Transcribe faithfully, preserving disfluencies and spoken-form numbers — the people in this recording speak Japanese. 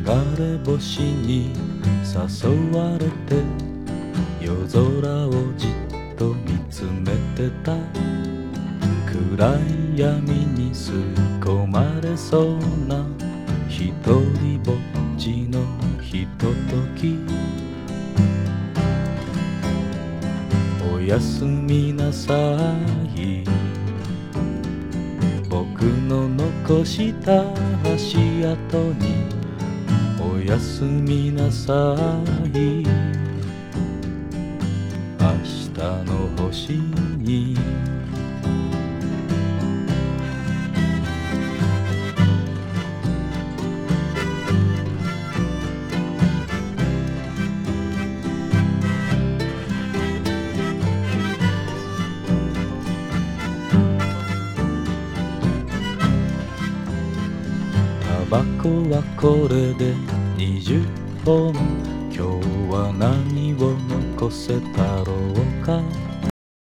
れ星に誘われて夜空をじっと見つめてた。暗い闇に吸い込まれそうなひとりぼっちのひととき。おやすみなさい、僕の残した足跡に。おやすみなさい、明日の星に。タバコはこれでにじゅっぽん。今日は何を残せたろうか。